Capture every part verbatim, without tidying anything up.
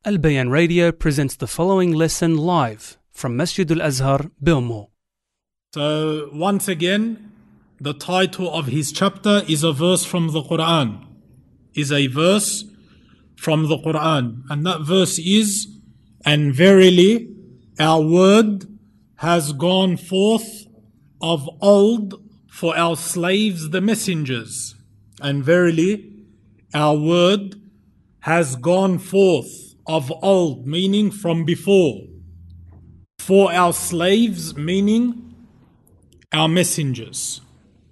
Al Bayan Radio presents the following lesson live from Masjid Al Azhar, Bilmo. So once again, the title of his chapter is a verse from the Quran. Is a verse from the Quran. And that verse is, and verily our word has gone forth of old for our slaves the messengers. And verily our word has gone forth of old, meaning from before, for our slaves, meaning our messengers.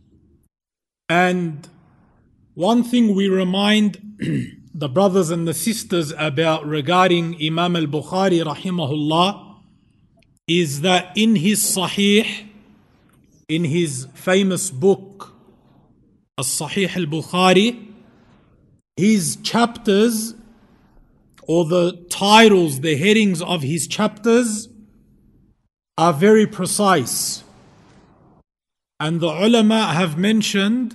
And one thing we remind the brothers and the sisters about regarding Imam al-Bukhari rahimahullah is that in his Sahih, in his famous book, As-Sahih al-Bukhari, his chapters, or the titles, the headings of his chapters are very precise. And the ulama have mentioned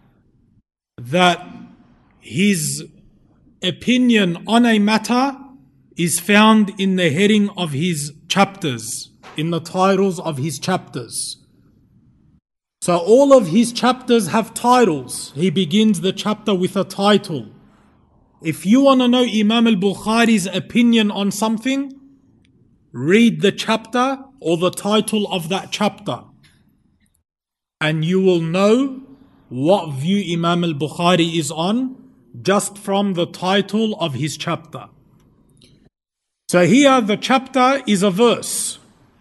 that his opinion on a matter is found in the heading of his chapters, in the titles of his chapters. So all of his chapters have titles. He begins the chapter with a title. If you want to know Imam al-Bukhari's opinion on something, read the chapter or the title of that chapter, and you will know what view Imam al-Bukhari is on just from the title of his chapter. So here the chapter is a verse,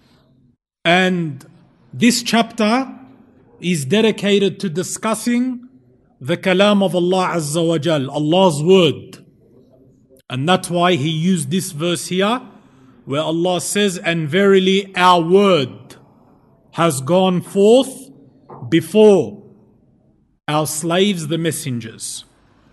and this chapter is dedicated to discussing the kalam of Allah Azza wa Jal, Allah's word. And that's why he used this verse here, where Allah says, and verily our word has gone forth before our slaves the messengers.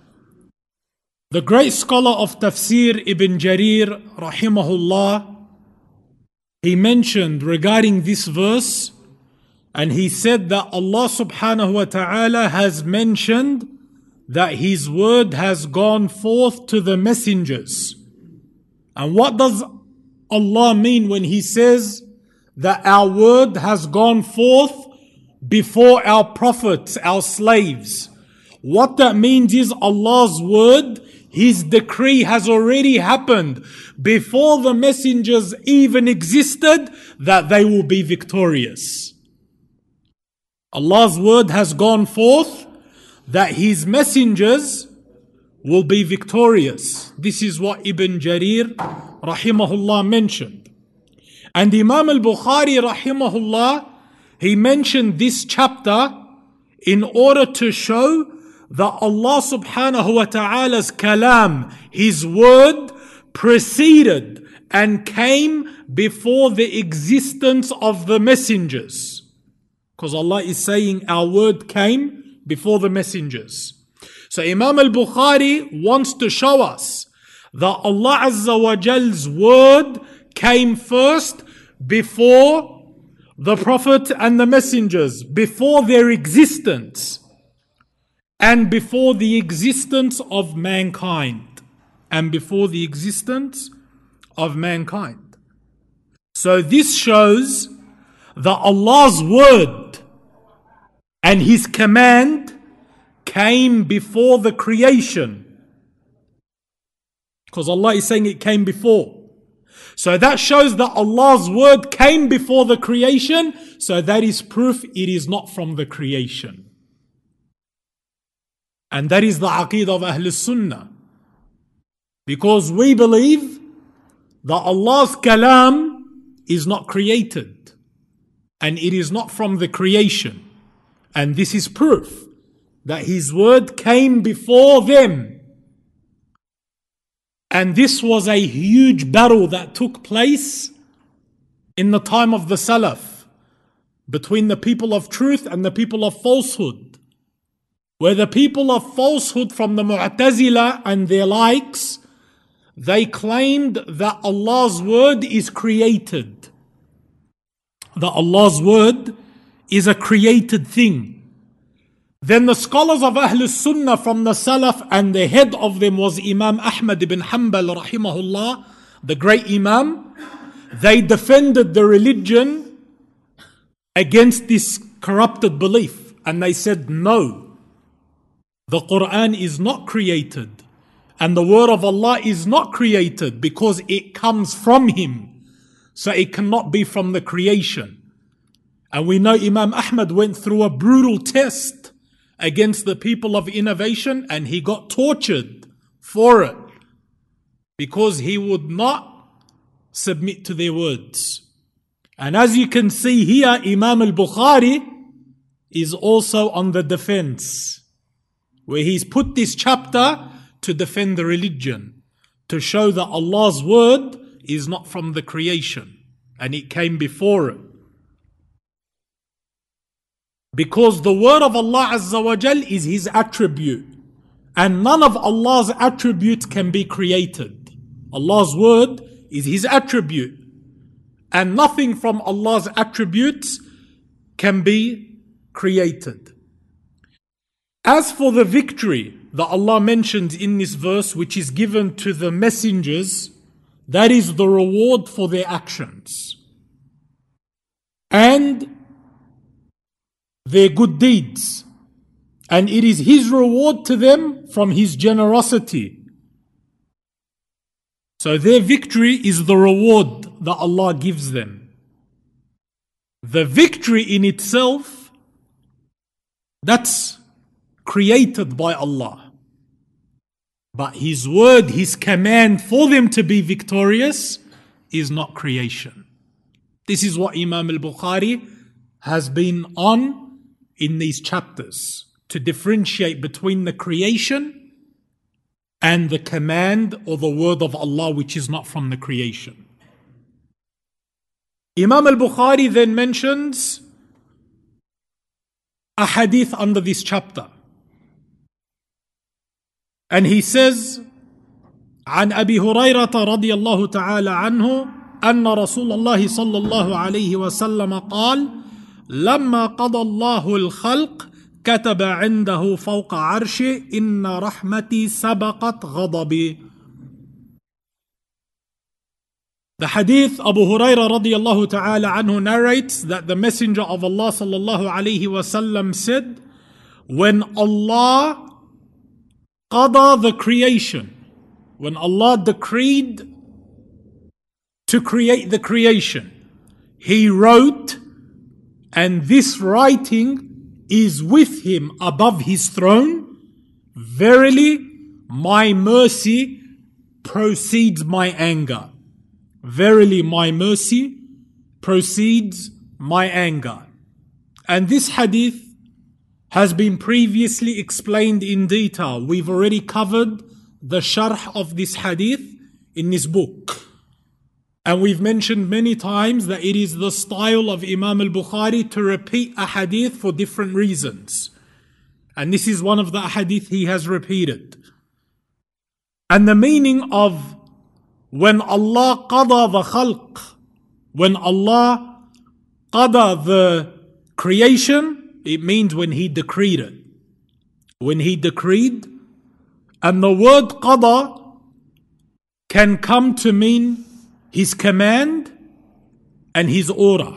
The great scholar of Tafsir Ibn Jarir rahimahullah, he mentioned regarding this verse, and he said that Allah subhanahu wa ta'ala has mentioned that his word has gone forth to the messengers. And what does Allah mean when he says that our word has gone forth before our prophets, our slaves? What that means is Allah's word, his decree has already happened before the messengers even existed, that they will be victorious. Allah's word has gone forth that his messengers will be victorious. This is what Ibn Jarir rahimahullah mentioned. And Imam al-Bukhari rahimahullah, he mentioned this chapter in order to show that Allah subhanahu wa ta'ala's kalam, his word, preceded and came before the existence of the messengers. Because Allah is saying our word came before the messengers. So Imam al-Bukhari wants to show us that Allah Azza wa Jal's word came first before the Prophet and the messengers, before their existence, and before the existence of mankind, and before the existence of mankind. So this shows that Allah's word and his command came before the creation. Because Allah is saying it came before. So that shows that Allah's word came before the creation. So that is proof it is not from the creation. And that is the aqeedah of Ahl Sunnah. Because we believe that Allah's kalam is not created. And it is not from the creation. And this is proof that his word came before them. And this was a huge battle that took place in the time of the Salaf between the people of truth and the people of falsehood, where the people of falsehood from the Mu'tazila and their likes, they claimed that Allah's word is created. That Allah's word is a created thing. Then the scholars of Ahl Sunnah from the Salaf, and the head of them was Imam Ahmad ibn Hanbal rahimahullah, the great Imam, they defended the religion against this corrupted belief. And they said, no, the Quran is not created. And the word of Allah is not created because it comes from Him. So it cannot be from the creation. And we know Imam Ahmad went through a brutal test against the people of innovation and he got tortured for it because he would not submit to their words. And as you can see here, Imam al-Bukhari is also on the defense, where he's put this chapter to defend the religion, to show that Allah's word is not from the creation and it came before it. Because the word of Allah Azza wa Jal is His attribute, and none of Allah's attributes can be created. Allah's word is His attribute, and nothing from Allah's attributes can be created. As for the victory that Allah mentions in this verse, which is given to the messengers, that is the reward for their actions and their good deeds. And it is His reward to them from His generosity. So their victory is the reward that Allah gives them. The victory in itself, that's created by Allah. But His word, His command for them to be victorious is not creation. This is what Imam al-Bukhari has been on in these chapters, to differentiate between the creation and the command or the word of Allah, which is not from the creation. Imam al-Bukhari then mentions a hadith under this chapter. And he says, عن أبي هريرة رضي الله تعالى عنه أن رسول الله صلى الله عليه وسلم قال لما قضى الله الخلق كتب عنده فوق عرشه إن رحمتي سبقت غضبي. The hadith, Abu Hurairah radiallahu ta'ala anhu narrates that the Messenger of Allah sallallahu alayhi wasallam said, when Allah qada the creation, when Allah decreed to create the creation, He wrote, and this writing is with Him above His throne, verily my mercy precedes my anger. Verily my mercy precedes my anger. And this hadith has been previously explained in detail. We've already covered the sharh of this hadith in this book. And we've mentioned many times that it is the style of Imam al-Bukhari to repeat a hadith for different reasons. And this is one of the hadith he has repeated. And the meaning of when Allah qada the khalq, when Allah qada the creation, it means when He decreed it. When He decreed, and the word qada can come to mean His command and His order.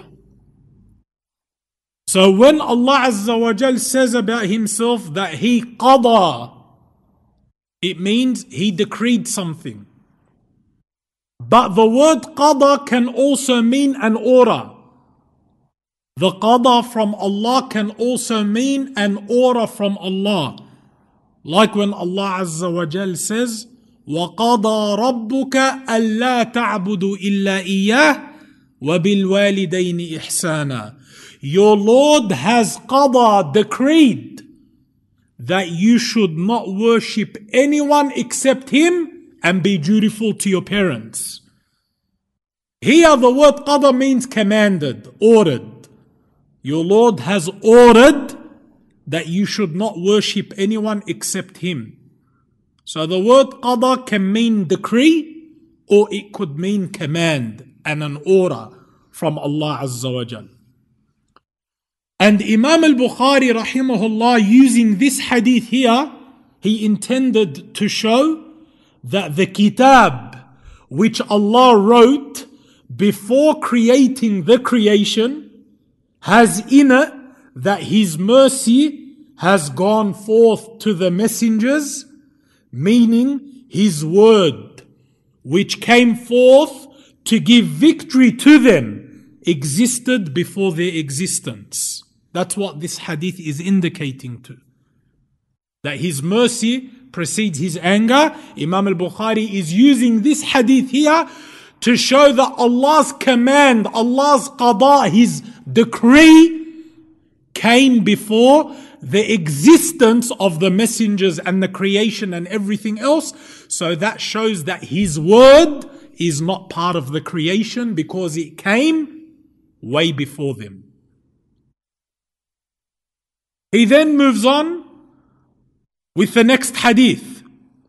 So when Allah Azza wa Jal says about Himself that He qada, it means He decreed something. But the word qada can also mean an order. The qada from Allah can also mean an order from Allah. Like when Allah Azza wa Jal says, وَقَضَى رَبُّكَ أَلَّا تَعْبُدُوا إِلَّا إِيَّاهُ وَبِالْوَالِدَيْنِ إِحْسَانًا. Your Lord has qada, decreed, that you should not worship anyone except Him and be dutiful to your parents. Here the word qada means commanded, ordered. Your Lord has ordered that you should not worship anyone except Him. So the word qada can mean decree, or it could mean command and an order from Allah Azza wa Jal. And Imam al-Bukhari rahimahullah, using this hadith here, he intended to show that the kitab which Allah wrote before creating the creation, has in it that His mercy has gone forth to the messengers, meaning His word, which came forth to give victory to them, existed before their existence. That's what this hadith is indicating to. That His mercy precedes His anger. Imam al-Bukhari is using this hadith here to show that Allah's command, Allah's qada, His decree came before the existence of the messengers and the creation and everything else. So that shows that His word is not part of the creation because it came way before them. He then moves on with the next hadith.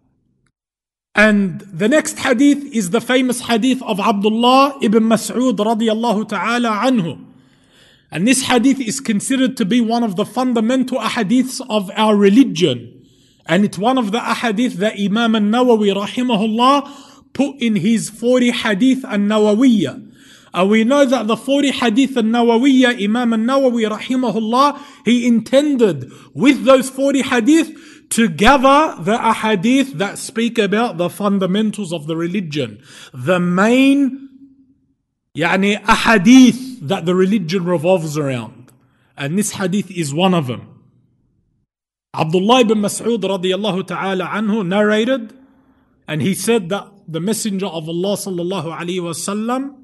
And the next hadith is the famous hadith of Abdullah ibn Mas'ud radiyallahu ta'ala anhu. And this hadith is considered to be one of the fundamental ahadiths of our religion. And it's one of the ahadith that Imam al-Nawawi rahimahullah put in his forty hadith al-Nawawiyya. And we know that the forty hadith al-Nawawiyya, Imam al-Nawawi rahimahullah, he intended with those forty hadith to gather the ahadith that speak about the fundamentals of the religion. The main يعني ahadith that the religion revolves around. And this hadith is one of them. Abdullah ibn Mas'ud radiyallahu ta'ala anhu narrated, and he said that the Messenger of Allah sallallahu alayhi wasallam,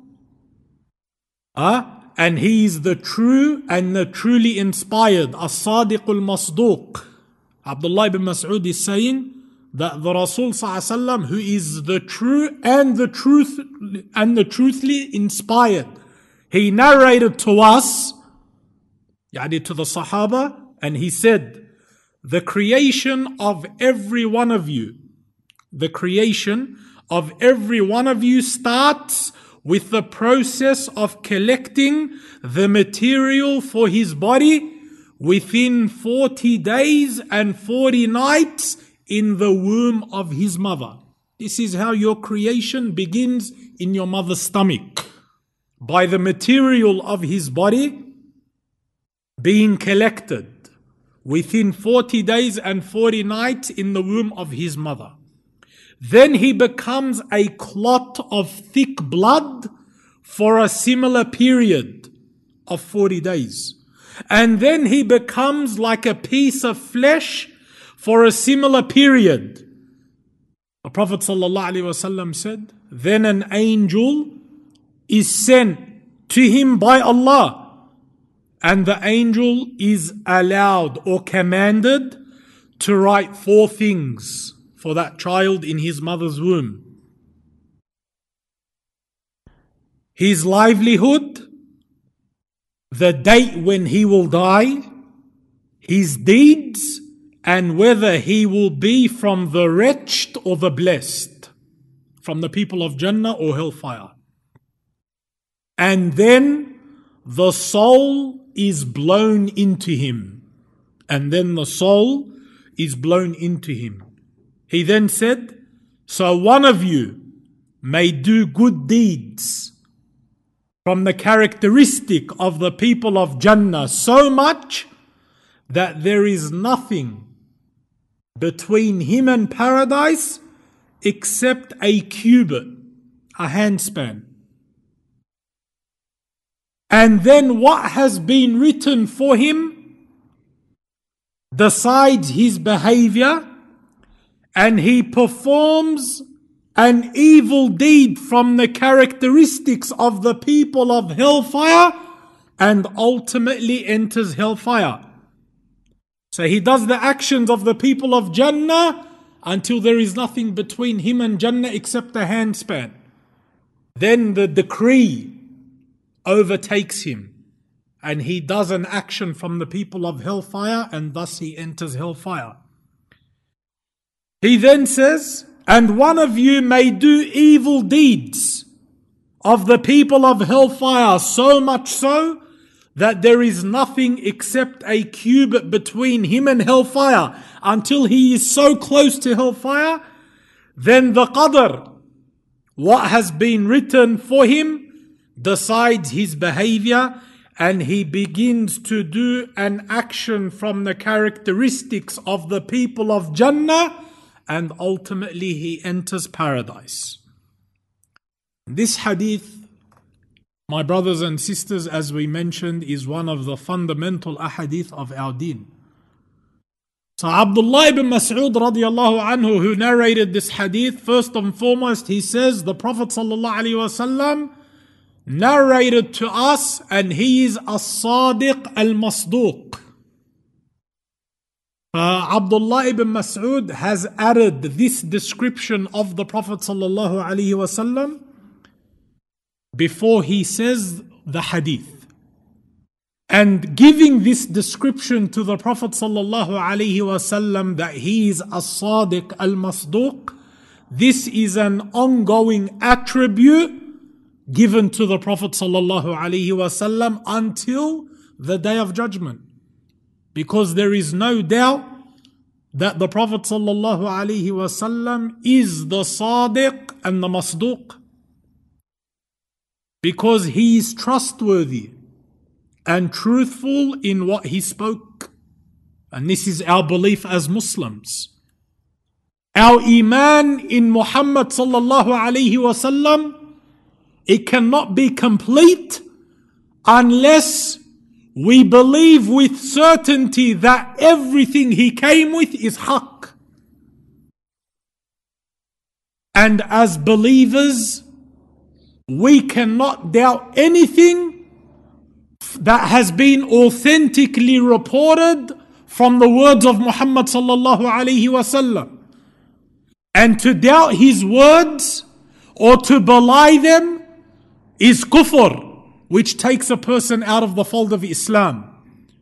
uh, and he is the true and the truly inspired, as-sadiq al-masduq. Abdullah ibn Mas'ud is saying that the Rasul sallallahu alayhi wasallam, who is the true and the truth and the truthfully inspired, he narrated to us, yani to the Sahaba, and he said, the creation of every one of you, the creation of every one of you starts with the process of collecting the material for his body within forty days and forty nights in the womb of his mother. This is how your creation begins in your mother's stomach. By the material of his body being collected within forty days and forty nights in the womb of his mother. Then he becomes a clot of thick blood for a similar period of forty days. And then he becomes like a piece of flesh for a similar period. The Prophet ﷺ said, then an angel is sent to him by Allah, and the angel is allowed or commanded to write four things for that child in his mother's womb. His livelihood, the date when he will die, his deeds, and whether he will be from the wretched or the blessed, from the people of Jannah or hellfire. And then the soul is blown into him. And then the soul is blown into him. He then said, so one of you may do good deeds from the characteristic of the people of Jannah, so much that there is nothing between him and paradise except a cubit, a handspan. And then what has been written for him decides his behavior, and he performs an evil deed from the characteristics of the people of hellfire and ultimately enters hellfire. So he does the actions of the people of Jannah until there is nothing between him and Jannah except a handspan. Then the decree overtakes him and he does an action from the people of hellfire, and thus he enters hellfire. He then says, and one of you may do evil deeds of the people of hellfire, so much so that there is nothing except a cubit between him and hellfire, until he is so close to hellfire, then the qadr what has been written for him, decides his behavior, and he begins to do an action from the characteristics of the people of Jannah, and ultimately he enters paradise. This hadith, my brothers and sisters, as we mentioned, is one of the fundamental ahadith of our deen. So Abdullah ibn Mas'ud radiallahu anhu, who narrated this hadith, first and foremost, he says the Prophet sallallahu alaihi wasallam narrated to us, and he is as-sadiq al-masduq. Uh, Abdullah ibn Mas'ud has added this description of the Prophet sallallahu alaihi wasallam before he says the hadith. And giving this description to the Prophet sallallahu alaihi wasallam that he is as-sadiq al-masduq, this is an ongoing attribute given to the Prophet sallallahu alaihi wasallam until the Day of Judgment. Because there is no doubt that the Prophet sallallahu alaihi wasallam is the sadiq and the masduq, because he is trustworthy and truthful in what he spoke. And this is our belief as Muslims. Our iman in Muhammad sallallahu alaihi wasallam, it cannot be complete unless we believe with certainty that everything he came with is haqq. And as believers, we cannot doubt anything that has been authentically reported from the words of Muhammad sallallahu alaihi wasallam. And to doubt his words or to belie them is kufr, which takes a person out of the fold of Islam.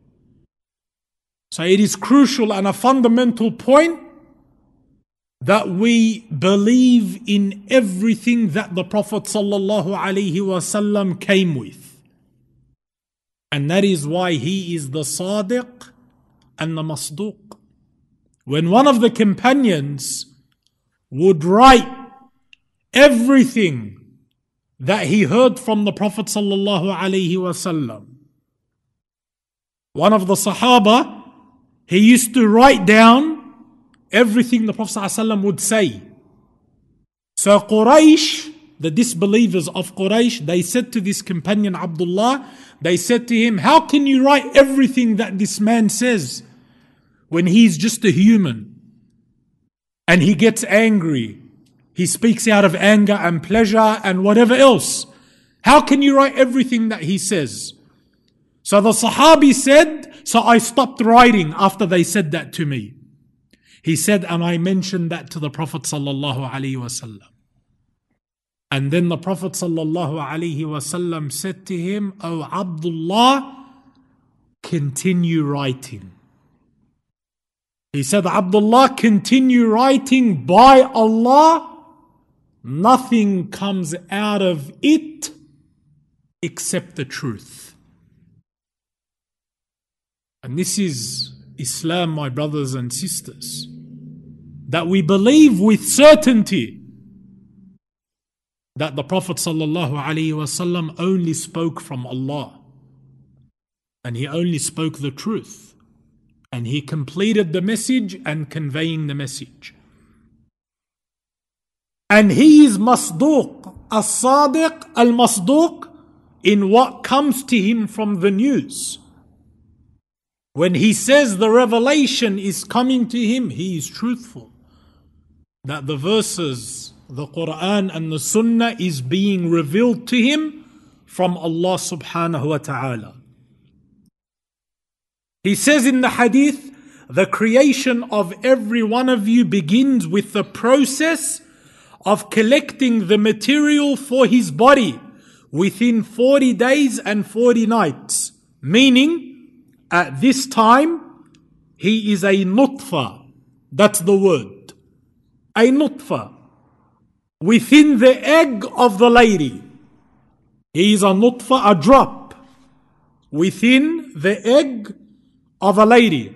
So it is crucial and a fundamental point that we believe in everything that the Prophet sallallahu alaihi wasallam came with. And that is why he is the Sadiq and the Masduq. When one of the companions would write everything that he heard from the Prophet sallallahu alaihi wasallam, one of the Sahaba, he used to write down everything the Prophet ﷺ would say. So Quraysh, the disbelievers of Quraysh, they said to this companion Abdullah, they said to him, how can you write everything that this man says when he's just a human and he gets angry? He speaks out of anger and pleasure and whatever else. How can you write everything that he says? So the Sahabi said, so I stopped writing after they said that to me. He said, and I mentioned that to the Prophet sallallahu alaihi wasallam. And then the Prophet sallallahu alaihi wasallam said to him, O Abdullah, continue writing. He said, Abdullah, continue writing. By Allah, nothing comes out of it except the truth. And this is Islam, my brothers and sisters, that we believe with certainty that the Prophet sallallahu alaihi wasallam only spoke from Allah, and he only spoke the truth, and he completed the message and conveying the message. And he is masduq, as-sadiq al-masduq, in what comes to him from the news. When he says the revelation is coming to him, he is truthful. That the verses, the Quran and the Sunnah is being revealed to him from Allah subhanahu wa ta'ala. He says in the hadith, the creation of every one of you begins with the process of collecting the material for his body within forty days and forty nights. Meaning, at this time, he is a nutfa. That's the word. A nutfa. Within the egg of the lady. He is a nutfa, a drop. Within the egg of a lady.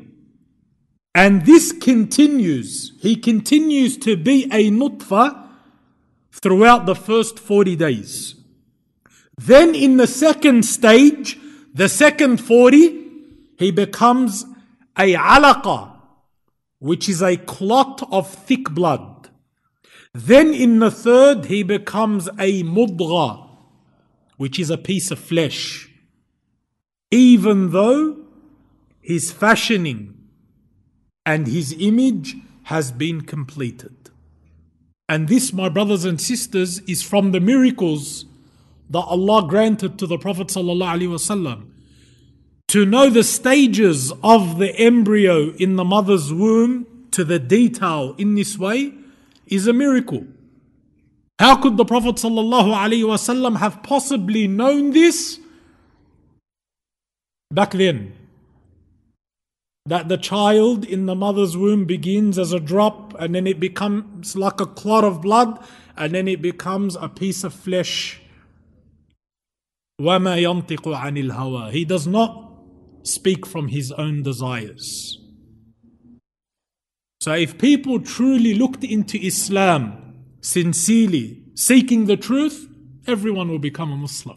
And this continues. He continues to be a nutfa throughout the first forty days. Then in the second stage, the second forty, he becomes a alaqa, which is a clot of thick blood. Then in the third, he becomes a mudgha, which is a piece of flesh. Even though his fashioning and his image has been completed. And this, my brothers and sisters, is from the miracles that Allah granted to the Prophet ﷺ. To know the stages of the embryo in the mother's womb to the detail in this way is a miracle. How could the Prophet ﷺ have possibly known this back then? That the child in the mother's womb begins as a drop, and then it becomes like a clot of blood, and then it becomes a piece of flesh. وَمَا يَنْطِقُ عَنِ الْهَوَىٰ. He does not speak from his own desires. So if people truly looked into Islam sincerely, seeking the truth, everyone will become a Muslim.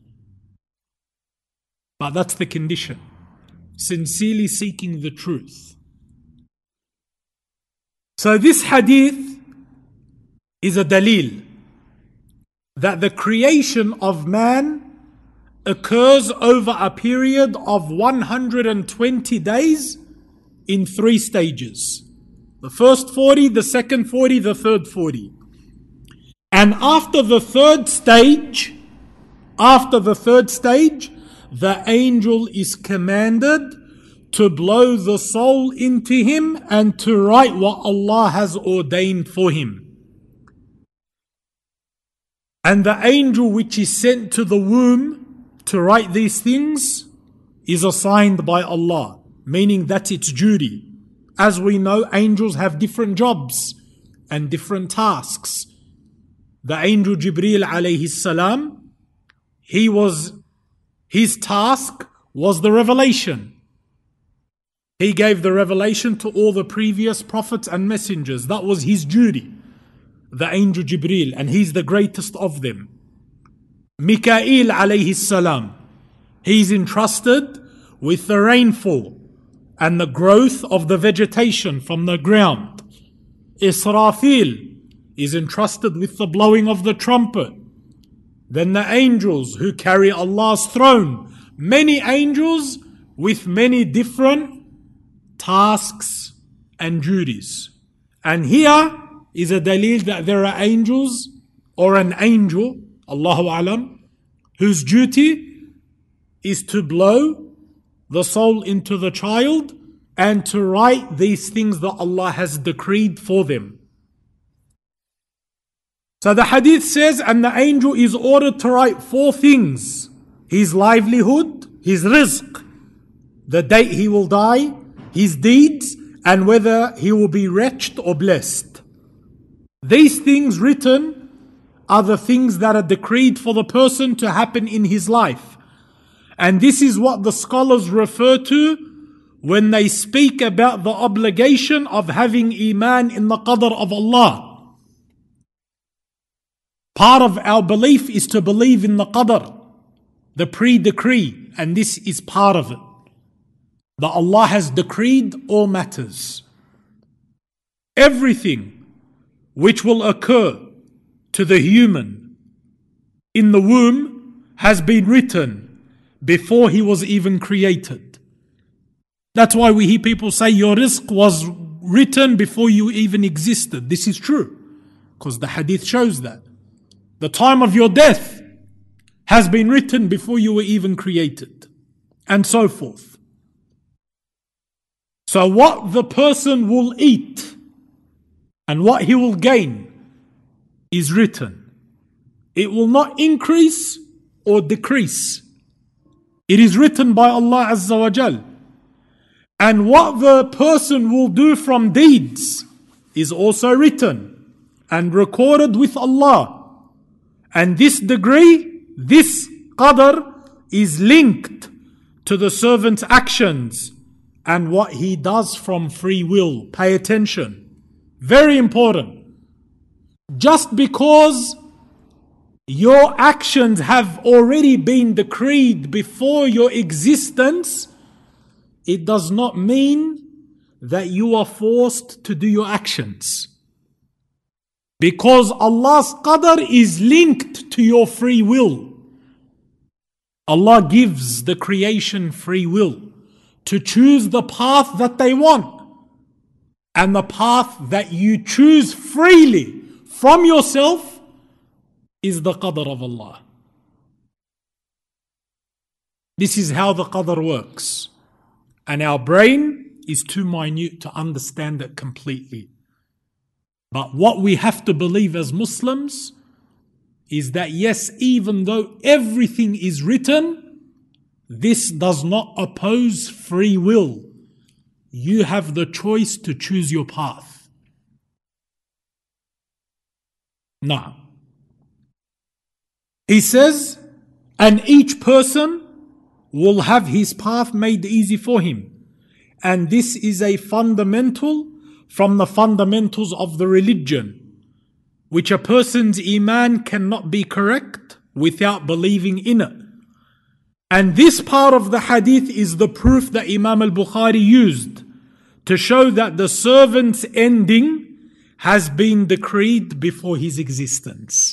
But that's the condition. Sincerely seeking the truth. So this hadith is a dalil that the creation of man occurs over a period of one hundred twenty days in three stages. The first forty, the second forty, the third forty. And after the third stage, after the third stage, the angel is commanded to blow the soul into him and to write what Allah has ordained for him. And the angel which is sent to the womb to write these things is assigned by Allah, meaning that's its duty. As we know, angels have different jobs and different tasks. The angel Jibreel alayhi salam, he was His task was the revelation. He gave the revelation to all the previous prophets and messengers. That was his duty, the angel Jibreel, and he's the greatest of them. Mikael alayhi salam, he's entrusted with the rainfall and the growth of the vegetation from the ground. Israfil is entrusted with the blowing of the trumpet. Then the angels who carry Allah's throne. Many angels with many different tasks and duties. And here is a dalil that there are angels or an angel, Allahu Alam, whose duty is to blow the soul into the child and to write these things that Allah has decreed for them. So the hadith says, and the angel is ordered to write four things: his livelihood, his rizq, the date he will die, his deeds, and whether he will be wretched or blessed. These things written are the things that are decreed for the person to happen in his life. And this is what the scholars refer to when they speak about the obligation of having iman in the qadr of Allah. Part of our belief is to believe in the qadr, the pre-decree, and this is part of it. That Allah has decreed all matters. Everything which will occur to the human in the womb has been written before he was even created. That's why we hear people say your rizq was written before you even existed. This is true, because the hadith shows that. The time of your death has been written before you were even created, and so forth. So what the person will eat and what he will gain is written. It will not increase or decrease. It is written by Allah Azza wa Jal. And what the person will do from deeds is also written and recorded with Allah. And this degree, this qadr, is linked to the servant's actions and what he does from free will. Pay attention. Very important. just because your actions have already been decreed before your existence, it does not mean that you are forced to do your actions. Because Allah's qadr is linked to your free will. Allah gives the creation free will to choose the path that they want. And the path that you choose freely from yourself is the qadr of Allah. This is how the qadr works. And our brain is too minute to understand it completely. But what we have to believe as Muslims is that yes, even though everything is written, this does not oppose free will. You have the choice to choose your path. Now, he says, and each person will have his path made easy for him. And this is a fundamental from the fundamentals of the religion, which a person's iman cannot be correct without believing in it. And this part of the hadith is the proof that Imam al-Bukhari used to show that the servant's ending has been decreed before his existence.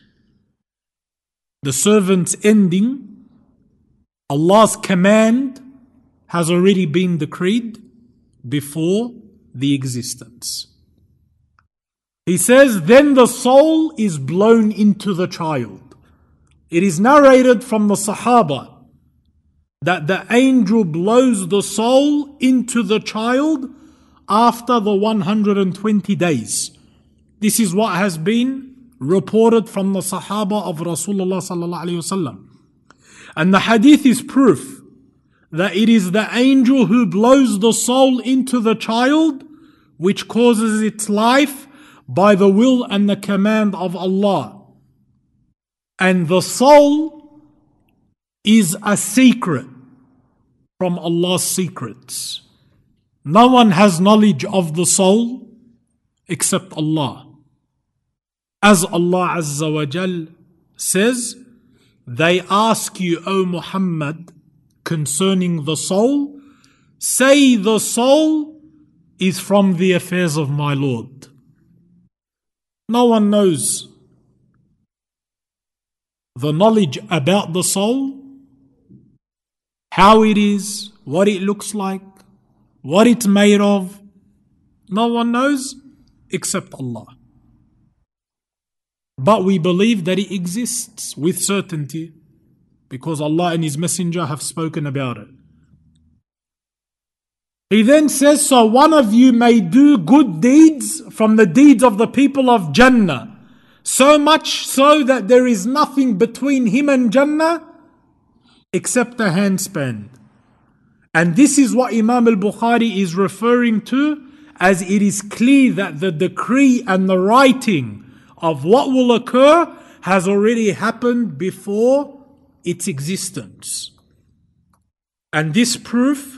The servant's ending, Allah's command, has already been decreed before the existence. He says, then the soul is blown into the child. It is narrated from the Sahaba that the angel blows the soul into the child after the one hundred twenty days. This is what has been reported from the Sahaba of Rasulullah sallallahu alaihi wasallam. And the hadith is proof that it is the angel who blows the soul into the child which causes its life by the will and the command of Allah. And the soul is a secret from Allah's secrets. No one has knowledge of the soul except Allah. As Allah Azza wa Jal says, they ask you, O Muhammad, concerning the soul, say the soul is from the affairs of my Lord. No one knows the knowledge about the soul, how it is, what it looks like, what it's made of. No one knows except Allah. But we believe that it exists with certainty because Allah and His Messenger have spoken about it. He then says, so one of you may do good deeds from the deeds of the people of Jannah, so much so that there is nothing between him and Jannah except a handspan. And this is what Imam al-Bukhari is referring to, as it is clear that the decree and the writing of what will occur has already happened before its existence. And this proof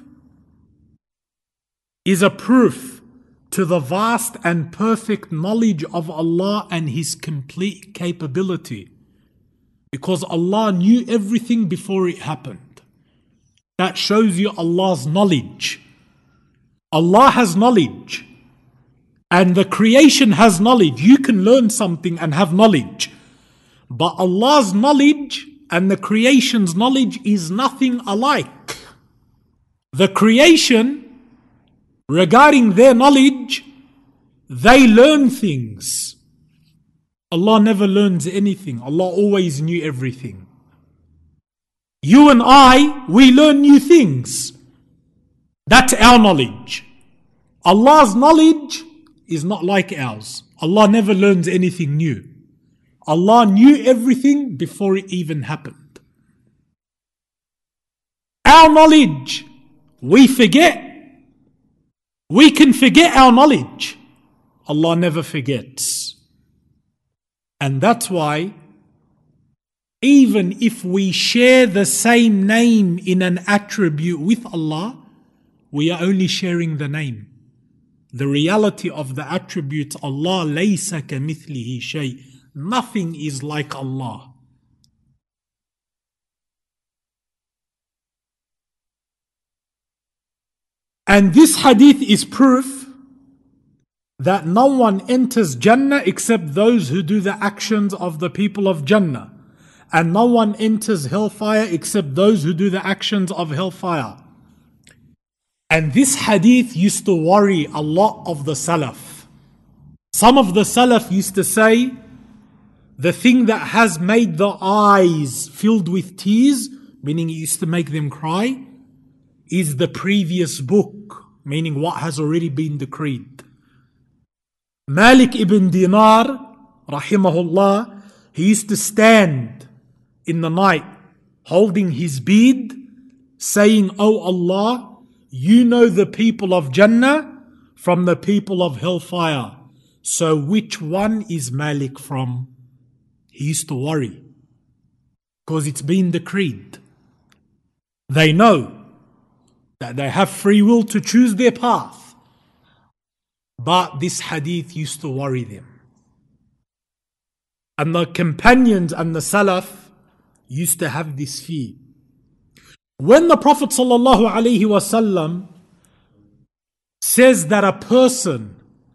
is a proof to the vast and perfect knowledge of Allah and His complete capability. Because Allah knew everything before it happened. That shows you Allah's knowledge. Allah has knowledge. And the creation has knowledge. You can learn something and have knowledge. But Allah's knowledge and the creation's knowledge is nothing alike. The creation, regarding their knowledge, they learn things. Allah never learns anything. Allah always knew everything. You and I, we learn new things. That's our knowledge. Allah's knowledge is not like ours. Allah never learns anything new. Allah knew everything before it even happened. Our knowledge, we forget. We can forget our knowledge. Allah never forgets. And that's why, even if we share the same name in an attribute with Allah, we are only sharing the name. the reality of the attributes Allah, لَيْسَ كَمِثْلِهِ شَيْءٍ. Nothing is like Allah. And this hadith is proof that no one enters Jannah except those who do the actions of the people of Jannah. And no one enters hellfire except those who do the actions of hellfire. And this hadith used to worry a lot of the Salaf. Some of the Salaf used to say, the thing that has made the eyes filled with tears, meaning it used to make them cry, is the previous book, meaning what has already been decreed. Malik ibn Dinar, rahimahullah, he used to stand in the night holding his bead, saying, "O Allah, you know the people of Jannah from the people of hellfire. So which one is Malik from?" He used to worry because it's been decreed. They know that they have free will to choose their path. But this hadith used to worry them. And the companions and the Salaf used to have this fear. When the Prophet ﷺ says that a person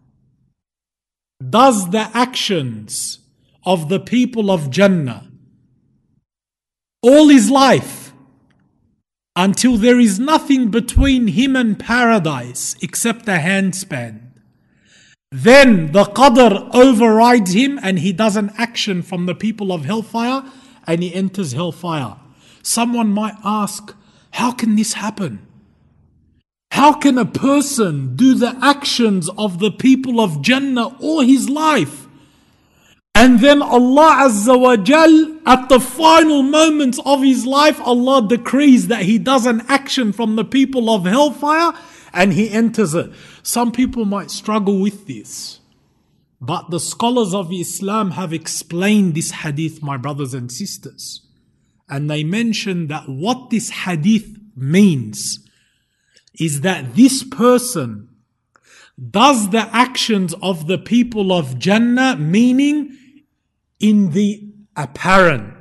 does the actions of the people of Jannah all his life until there is nothing between him and paradise except a handspan, then the qadr overrides him and he does an action from the people of hellfire and he enters hellfire. Someone might ask, how can this happen? How can a person do the actions of the people of Jannah all his life, and then Allah Azza wa Jal, at the final moments of his life, Allah decrees that he does an action from the people of hellfire and he enters it? Some people might struggle with this, but the scholars of Islam have explained this hadith, my brothers and sisters. And they mention that what this hadith means is that this person does the actions of the people of Jannah, meaning in the apparent.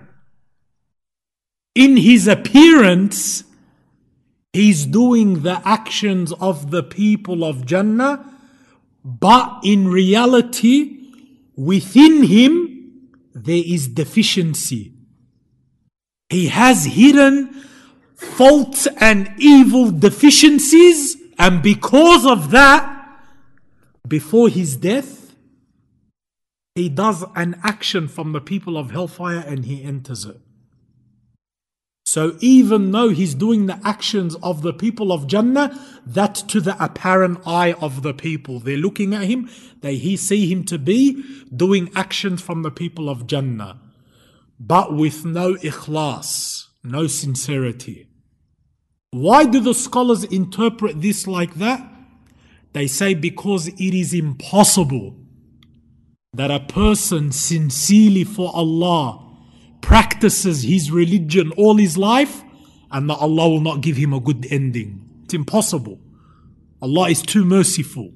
In his appearance, he's doing the actions of the people of Jannah, but in reality, within him, there is deficiency. He has hidden faults and evil deficiencies, and because of that, before his death, he does an action from the people of hellfire and he enters it. So even though he's doing the actions of the people of Jannah, that to the apparent eye of the people, they're looking at him, they he see him to be doing actions from the people of Jannah, but with no ikhlas, no sincerity. Why do the scholars interpret this like that? They say because it is impossible that a person sincerely for Allah practices his religion all his life and that Allah will not give him a good ending. It's impossible. Allah is too merciful.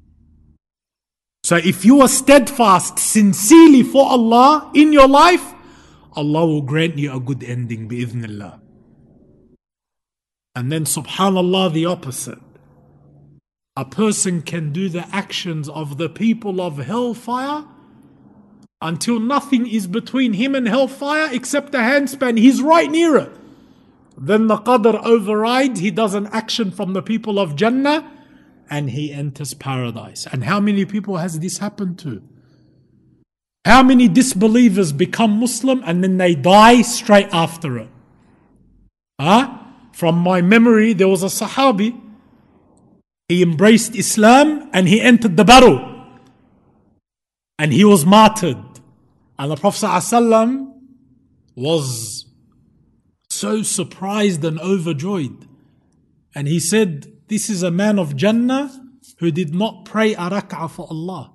So if you are steadfast sincerely for Allah in your life, Allah will grant you a good ending bi'idhnillah. And then subhanallah, the opposite. A person can do the actions of the people of hellfire until nothing is between him and hellfire except a handspan. He's right near it. Then the qadr overrides. He does an action from the people of Jannah and he enters paradise. And how many people has this happened to? How many disbelievers become Muslim and then they die straight after it? Huh? From my memory, there was a Sahabi. He embraced Islam and he entered the battle. And he was martyred. And the Prophet ﷺ was so surprised and overjoyed. And he said, this is a man of Jannah who did not pray a rak'ah for Allah.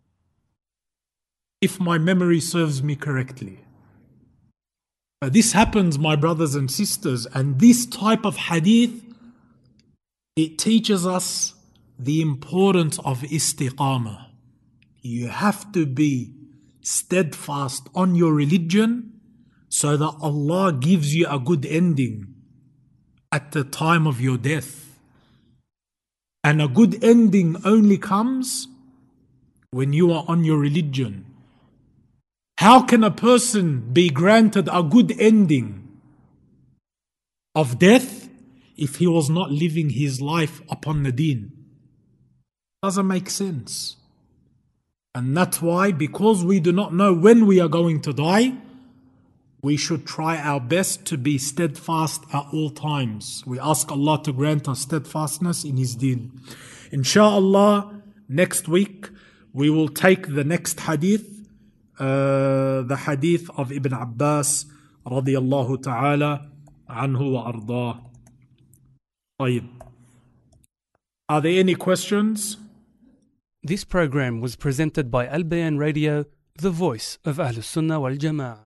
If my memory serves me correctly. But this happens, my brothers and sisters, and this type of hadith, it teaches us the importance of istiqamah. You have to be steadfast on your religion so that Allah gives you a good ending at the time of your death. And a good ending only comes when you are on your religion. How can a person be granted a good ending of death if he was not living his life upon the deen? Doesn't make sense. And that's why, because we do not know when we are going to die, we should try our best to be steadfast at all times. We ask Allah to grant us steadfastness in His deen. Insha'Allah, next week we will take the next hadith, uh, the hadith of Ibn Abbas radiyallahu ta'ala anhu wa ardah. طيب. Are there any questions? This program was presented by Al Bayan Radio, the voice of Ahlus Sunnah wal Jama'ah.